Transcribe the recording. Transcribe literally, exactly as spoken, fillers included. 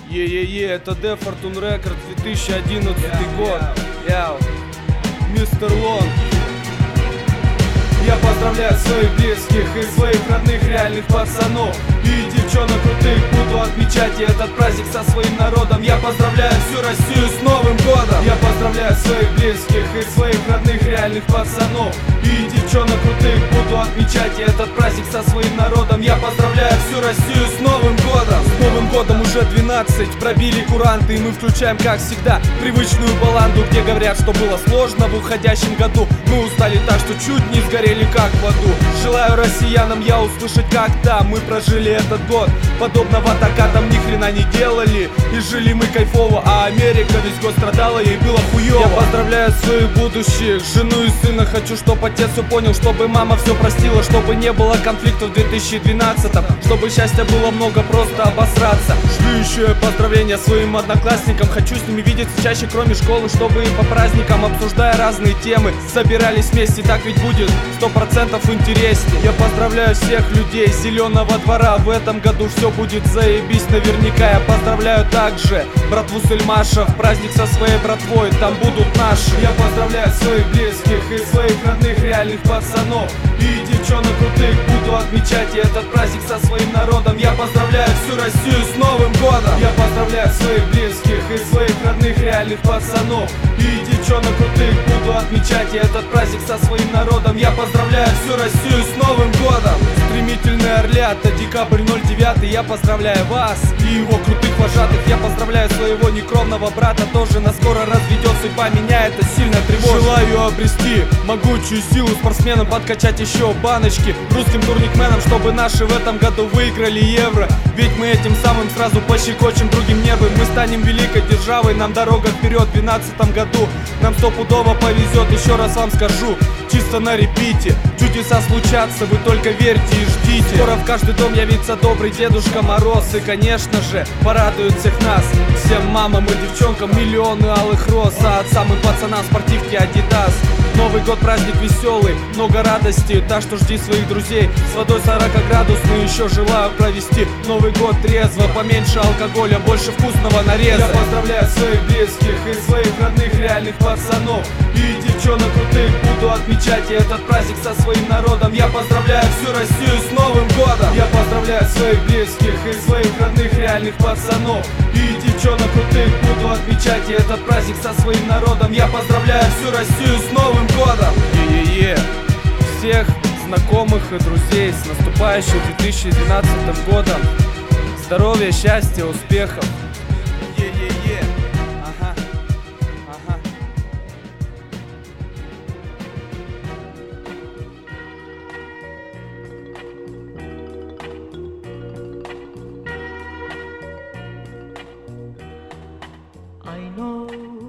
Е-е-е, это Д Fortune Records, две тысячи одиннадцатый год. Яу, мистер Лонг. Я поздравляю своих близких и своих родных реальных пацанов и девчонок крутых, буду отмечать этот праздник со своим народом. Я поздравляю всю Россию с Новым годом. Я поздравляю своих близких и своих родных реальных пацанов и девчонок крутых, буду отмечать этот праздник со своим народом. Я поздравляю всю Россию с Новым годом. С Новым годом уже двенадцать, пробили куранты, и мы включаем, как всегда, привычную баланду, где говорят, что было сложно в уходящем году. Мы устали так, что чуть не сгорели как в аду. Желаю россиянам я услышать, как там мы прожили этот год. Подобного такадам ни хрена не делали, и жили мы кайфово, а Америка весь год страдала, ей было хуёво. Я поздравляю своих будущих, жену и сына. Хочу, чтоб отец все понял, чтобы мама все простила, чтобы не было конфликтов в две тысячи двенадцатом, чтобы счастья было много, просто обосраться. Шлю еще поздравления своим одноклассникам, хочу с ними видеться чаще, кроме школы, чтобы и по праздникам, обсуждая разные темы, собирались вместе, так ведь будет сто процентов интереснее. Я поздравляю всех людей зеленого двора, в этом году все будет заебись наверняка. Я поздравляю также братву Сельмашев, праздник со своей братвой, там будут наши. Я поздравляю своих близких и своих родных реальных пацанов и девчонок крутых, буду отмечать этот праздник со своим народом. Я поздравляю всю Россию с Новым годом. Я поздравляю своих близких и своих родных реальных пацанов и девчонок крутых, буду отмечать этот праздник со своим народом. Я поздравляю всю Россию с Новым годом. Стремительные орлята, декабрь ноль девятый, я поздравляю вас и его крутых вожатых. Я поздравляю своего некровного брата, тоже на скоро разведется, и по меня это сильно тревожит. Желаю обрести могучую силу спортсменам, подкачать еще баночки русским турникменам, чтобы наши в этом году выиграли евро. Ведь мы этим самым сразу пощекочем другим нервы. Мы станем великой державой, нам дорога вперед в двенадцатом году. Нам стопудово повезет, еще раз вам скажу, чисто на репите. Чудеса случатся, вы только верьте и ждите. Скоро в каждый дом явится добрый Дедушка Мороз, и, конечно же, порадует всех нас. Всем мамам и девчонкам миллионы алых роз, а отцам и пацанам спортивки Адидас. Новый год праздник веселый, много радости, так что жди своих друзей. С водой сорок градусную еще желаю провести Новый год трезво, поменьше алкоголя, больше вкусного нареза. Я поздравляю своих близких и своих родных реальных пацанов и девчонок крутых, буду отмечать этот праздник со своим народом. Я поздравляю всю Россию с Новым годом. Я поздравляю своих близких и своих родных реальных пацанов и девчонок крутых, буду отмечать этот праздник со своим народом. Я поздравляю всю Россию с Новым годом. Е-е-е, всех знакомых и друзей с наступающим две тысячи двенадцатым годом. Здоровья, счастья, успехов. Е-е-е, ага, ага. I know